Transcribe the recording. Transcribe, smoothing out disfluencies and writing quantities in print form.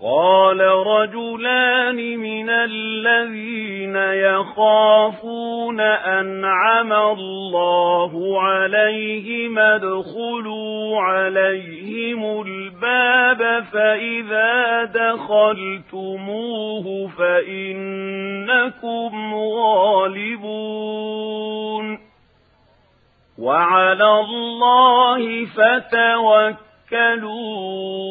قال رجلان من الذين يخافون أنعم الله عليهم ادخلوا عليهم الباب فإذا دخلتموه فإنكم غالبون وعلى الله فتوكلوا